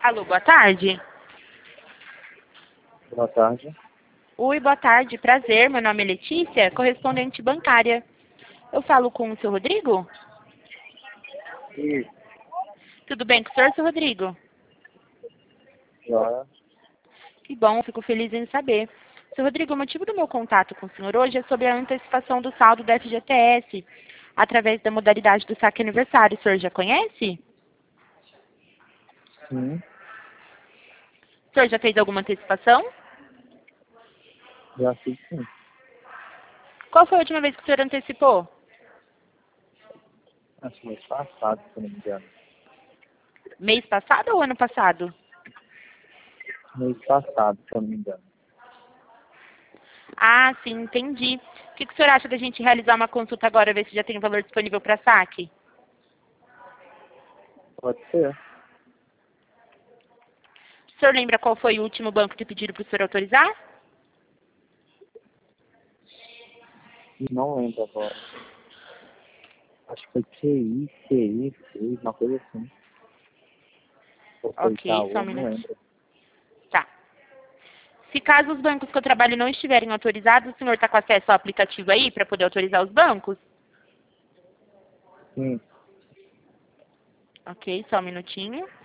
Alô, boa tarde. Boa tarde. Oi, boa tarde. Prazer, meu nome é Letícia, correspondente bancária. Eu falo com o seu Rodrigo? E Tudo bem com o senhor, seu Rodrigo? já, Que bom, fico feliz em saber. Seu Rodrigo, o motivo do meu contato com o senhor hoje é sobre a antecipação do saldo do FGTS, através da modalidade do saque aniversário. O senhor já conhece? sim, O senhor já fez alguma antecipação? já fiz sim. Qual foi a última vez que o senhor antecipou? Acho que mês passado, se eu não me engano. Mês passado ou ano passado? Mês passado, se eu não me engano. Ah, sim, entendi. O que o senhor acha da gente realizar uma consulta agora, ver se já tem valor disponível para saque? Pode ser. O senhor lembra qual foi o último banco que pediram para o senhor autorizar? Não lembro agora. Acho que foi QI, uma coisa assim. Ou foi Ok, só um Itaú, não minuto. lembro. Tá. Se caso os bancos que eu trabalho não estiverem autorizados, o senhor está com acesso ao aplicativo aí para poder autorizar os bancos? Sim, Ok, só um minutinho.